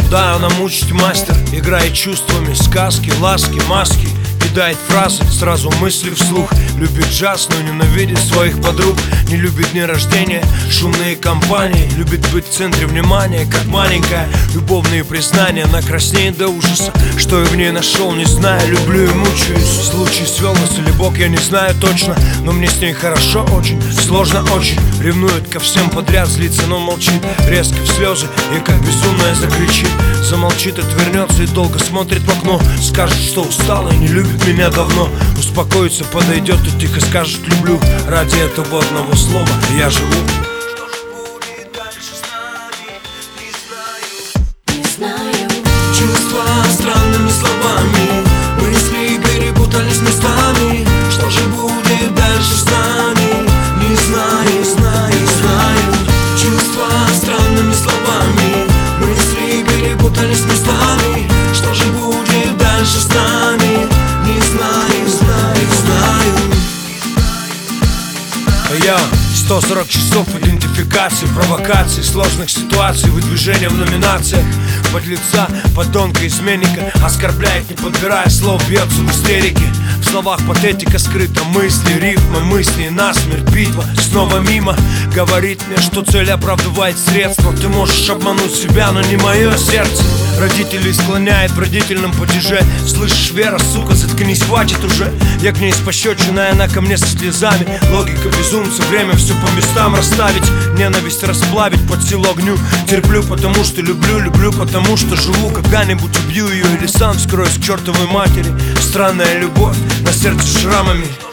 Да, она мучить мастер, играет чувствами, сказки, ласки, маски. Кидает фразы, сразу мысли вслух. Любит джаз, но ненавидит своих подруг. Не любит дни рождения, шумные компании. Любит быть в центре внимания, как маленькая. Любовные признания, она краснеет до ужаса. Что я в ней нашел, не знаю, люблю и мучаюсь. Случай свел нас или Бог, я не знаю точно. Но мне с ней хорошо очень, сложно очень. Ревнует ко всем подряд, злится, но молчит. Резко в слезы и как безумная закричит. Замолчит, отвернется и долго смотрит в окно. Скажет, что устала и не любит меня давно. Успокоится, подойдет и тихо скажет люблю. Ради этого одного слова я живу. Что же будет дальше с нами, не знаю. Чувства странными словами, мысли перепутались местами. Что же будет дальше с нами, не знаю, знаю. Чувства странными словами, мысли перепутались местами. Что же будет дальше с нами, не знаю. Я 140 часов идентификации, провокаций, сложных ситуаций, выдвижения в номинациях. Подлеца, подонка, изменника оскорбляет, не подбирая слов, бьется в истерике. В словах патетика скрыта, мысли, рифмы, мысли, насмерть, битва снова мимо. Говорит мне, что цель оправдывает средства. Ты можешь обмануть себя, но не мое сердце. Родителей склоняет в родительном падеже. Слышишь, Вера, сука, заткнись, хватит уже. Я к ней с пощечиной, она ко мне со слезами. Логика безумца, время все по местам расставить. Ненависть расплавить, под силу огню. Терплю, потому что люблю, потому что живу. Когда-нибудь убью ее или сам скроюсь к чертовой матери. Странная любовь, на сердце шрамами.